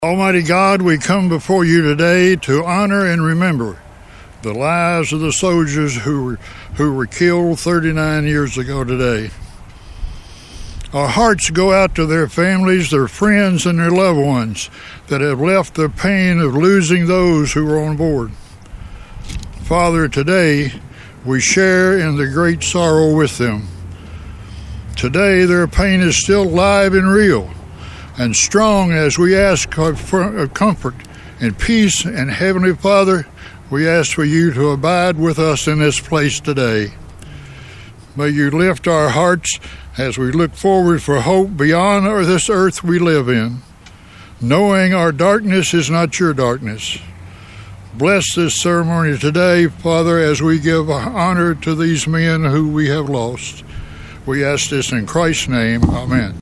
Almighty God, we come before you today to honor and remember the lives of the soldiers who were killed 39 years ago today. Our hearts go out to their families, their friends, and their loved ones that have left the pain of losing those who were on board. Father, today we share in the great sorrow with them. Today their pain is still live and real and strong as we ask for comfort and peace. And Heavenly Father, we ask for you to abide with us in this place today. May you lift our hearts as we look forward for hope beyond this earth we live in, knowing our darkness is not your darkness. Bless this ceremony today, Father, as we give honor to these men who we have lost. We ask this in Christ's name. Amen.